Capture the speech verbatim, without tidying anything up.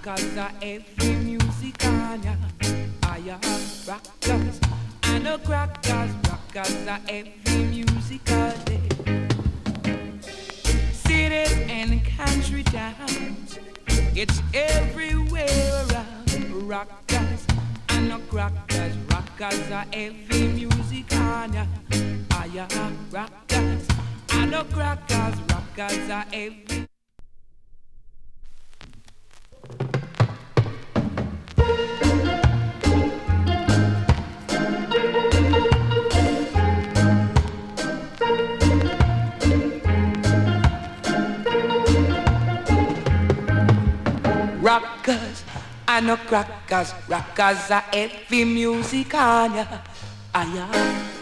rockers are heavy music on ya. I am rockers and the crackers. Rockers are heavy music all day. Cities and country towns, it's everywhere around. Rockers and the crackers. Rockers are heavy music on ya. I am rockers and the crackers. Rockers are heavy. Rockers and no crackers, rockers are heavy music on ya. I am